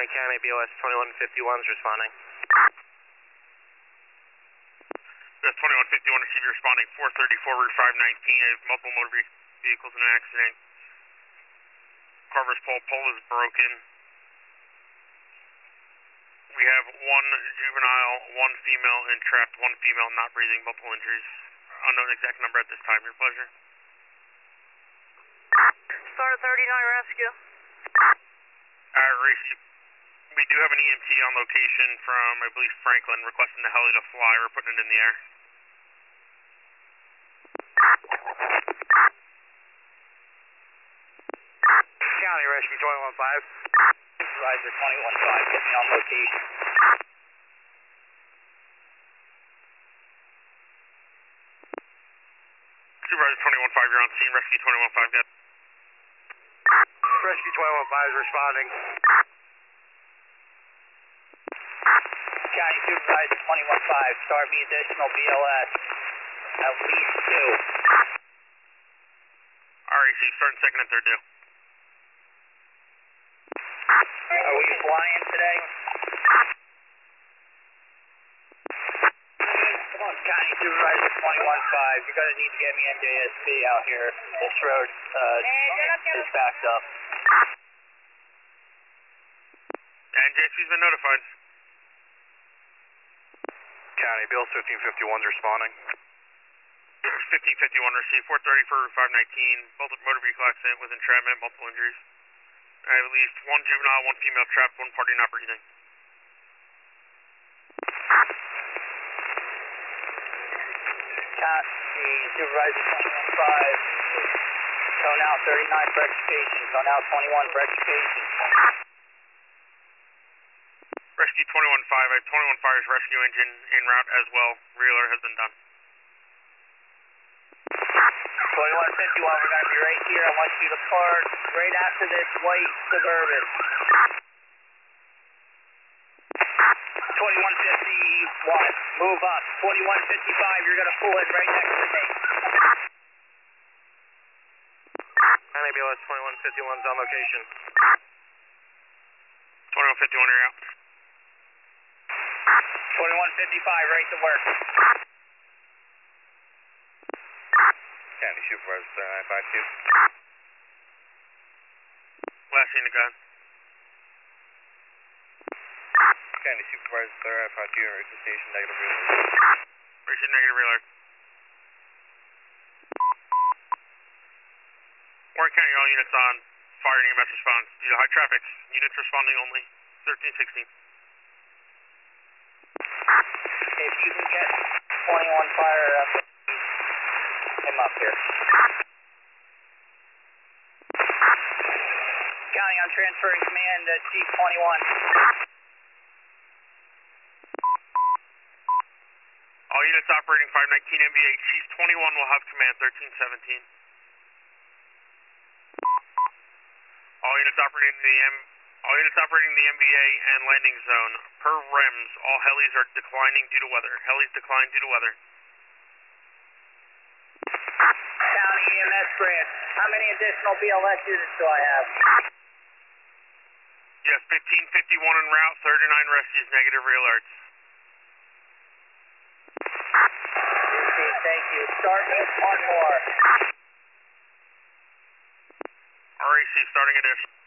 County, BOS 2151 is responding. BOS 2151 receive responding 434 Route 519. I have multiple motor vehicles in an accident. Carver's pole is broken. We have one juvenile, one female entrapped, one female not breathing, multiple injuries. Unknown exact number at this time. Your pleasure. Star 39 rescue. Racy, we do have an EMT on location from, I believe, Franklin, requesting the heli to fly. We're putting it in the air. County Rescue 215. Supervisor 215, get me on location. Supervisor 215, you're on scene. Rescue 215, get. Rescue 215 is responding. County Supervisor 215, start me additional BLS. At least 2. Alright, so starting second and third due. Are we flying today? County Supervisor 215, you're going to need to get me NJSP out here. This road is backed up. NJSP's been notified. County, BLS 1551 is responding. 1551 received 430 for Route 519. Both motor vehicle accident with entrapment, multiple injuries. I have at least one juvenile, one female trapped, one party not breathing. County Supervisor 215, tone out 39 for extrication, tone out 21 for extrication. Rescue 215, I have 21 Fire's rescue engine en route as well. Reeler has been done. 2151, we're going to be right here. I want you to park right after this white Suburban. 2151, move up. 2155, you're going to pull in right next to me. County, BLS 2151 is on location. 2151, you're out. 2155, right to work. County Supervisor 3952. Last seen the gun. County Supervisor 3952, Racing Station, negative relay. Racing negative relay. Warren County, all units on fire and EMS response due to high traffic. Units responding only. 1316. If you can get 21 Fire up, him up here. County, I'm transferring command to Chief 21. All units operating 519 MVA. Chief 21 will have command 1317. All units operating the MVA and landing zone. Per REMS, all helis are declining due to weather. Helis decline due to weather. County EMS branch, how many additional BLS units do I have? Yes, 1551 en route, 39 rescues, negative re-alerts. Thank you. Start me one more. RAC starting addition.